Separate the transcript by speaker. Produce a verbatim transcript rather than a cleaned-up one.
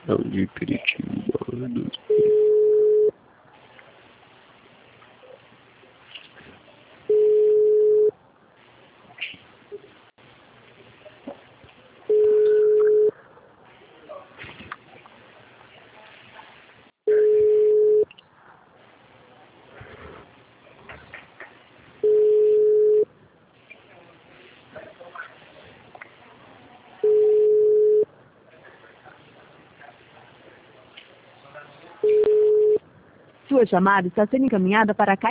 Speaker 1: Estação de Piritiba dos...
Speaker 2: Sua chamada está sendo encaminhada para a